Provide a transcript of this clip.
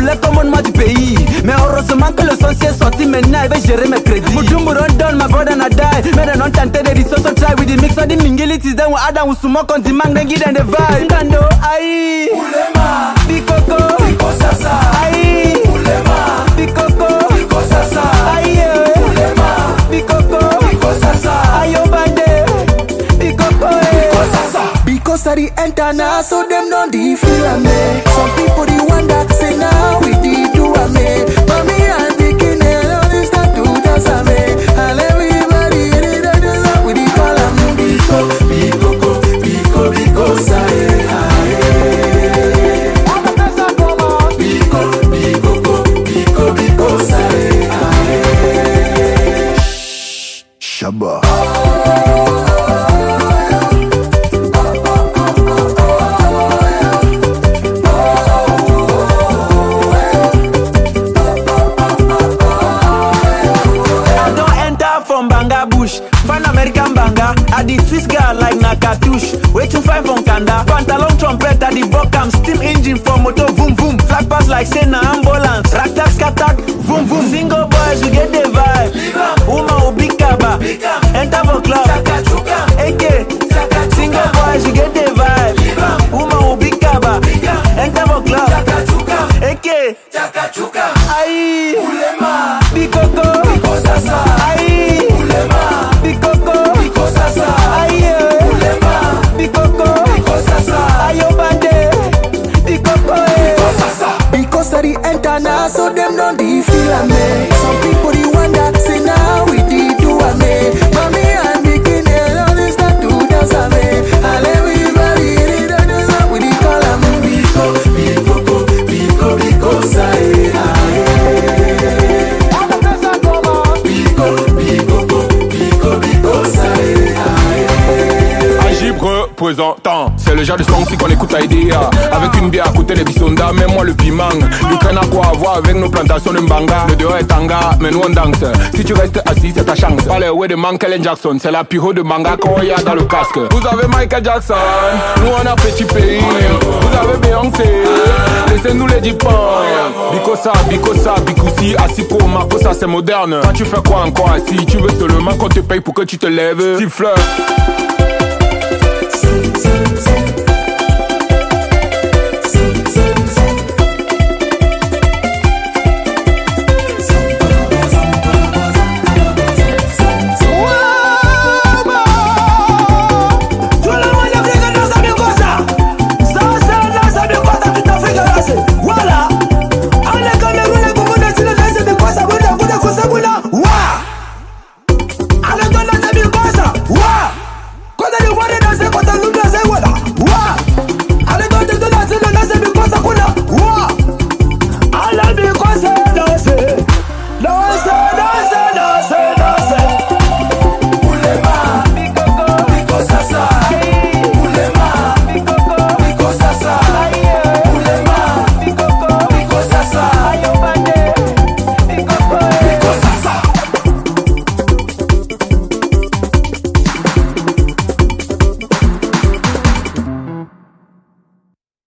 voulait commandement du pays. Mais heureusement que le sorcier est sorti, maintenant il va gérer mes crédits. Mujumbu don't done, my brother na die. Mais they don't tenter the resource try with the mix of the mingilities. Then we add and we smoke on the man, then give them the vibe. Ngando, aïe, Ulema, Bikoko, Biko Sasa, aïe, Ulema, Bikoko, Biko Sasa, aïe, Ulema, Bikoko, Biko Sasa, aïe, Obande, Bikoko, Biko Sasa. Because I the enter now, so them don't feel me. Some people the one that say now we did do a me. But me and the king only start to dance a me. And everybody in the dance with the call a me. Biko, Bikoko, Biko, Biko, say aye. Biko, Bikoko, Biko, Biko, say aye. Shabba. Fan American banga, I the twist girl like Nakatush. Waiting five from Kanda, pantalon trumpet at the Bocam, steam engine for motor, boom boom. Flag pass like Sena ambulance, rack tack, scattack, boom boom. Single boys, we get the vibe. Woman will be kaba, enter for club, AK. Single boys, we get the vibe. Woman will be kaba, enter for club, AK. Aye, Ulema, Bikoko, Biko Sasa, aye, Ulema, Bikoko, Biko Sasa, aye, Ulema, Bikoko, Biko Sasa, aye, Obande, Bikoko, Biko Sasa. Because I the enter now, so them don't feel me. Some people the one that say now we did do a me. But me and the king only start to dance a me. And everybody in the dance with the call a me. Biko, Bikoko, Biko, Biko, say aye. Représentant, c'est le genre de son qu'on écoute à IDEA. Avec une bière à côté des bisondas, même moi le piment. L'Ukraine a quoi à voir avec nos plantations de mbanga. Le dehors est tanga, mais nous on danse. Si tu restes assis, c'est ta chance. Pas les ouais de Michael Jackson, c'est la pyro de manga qu'on y a dans le casque. Vous avez Michael Jackson, nous on a petit pays. Vous avez Beyoncé, laissez-nous les dipans. Bikosa, Bikosa, Bikousi, Asiko, Makosa, c'est moderne. Quand tu fais quoi encore assis, tu veux seulement qu'on te paye pour que tu te lèves. Siffleur.